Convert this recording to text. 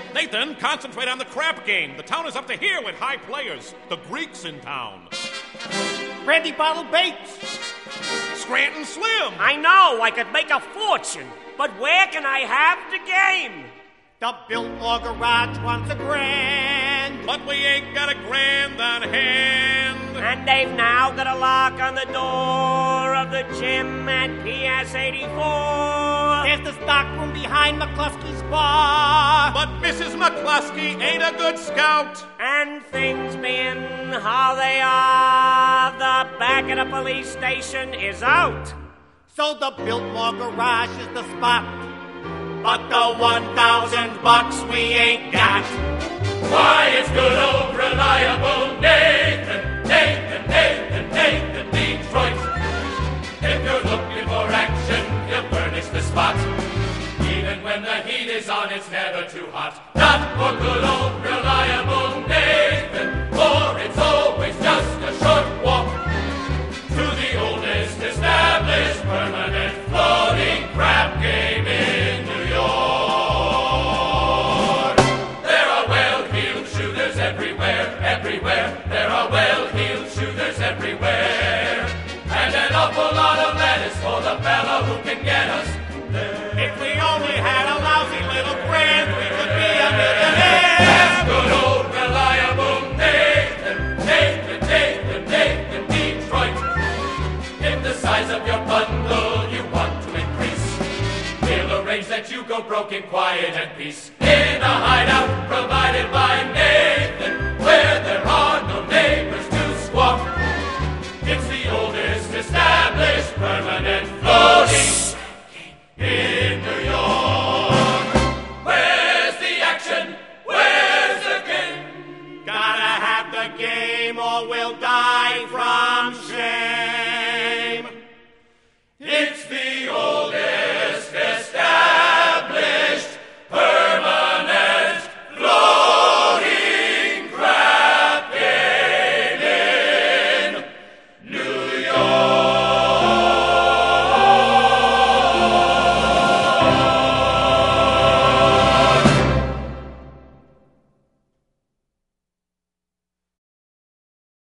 Nathan, concentrate on the crap game. The town is up to here with high players. The Greeks in town. Brandy Bottle Bates. Scranton Slim. I know, I could make a fortune. But where can I have the game? The Biltmore Garage wants a grand. But we ain't got a grand on hand. And they've now got a lock on the door of the gym at PS 84. There's the stockroom behind McCluskey's bar. But Mrs. McCluskey ain't a good scout. And things being how they are, the back of the police station is out. So the Biltmore Garage is the spot. But the $1,000 we ain't got. Why, it's good old reliable Nathan, Nathan, Nathan, Nathan, Detroit. If you're looking for action, he'll furnish the spot. Even when the heat is on, it's never too hot. Not for good old reliable Nathan, for it's always just a short walk to the oldest established permanent floating crap game in New York. There are well-heeled shooters everywhere, everywhere. There are well-heeled shooters everywhere. And an awful lot of lettuce for the fellow who can get us there. If we only had a lousy little grand, we could be a millionaire. That's good old reliable Nathan, Nathan, Nathan, Nathan, Detroit. If the size of your bundle you want to increase, we'll arrange that you go broke in quiet and peace. In a hideout provided by Nathan, where there are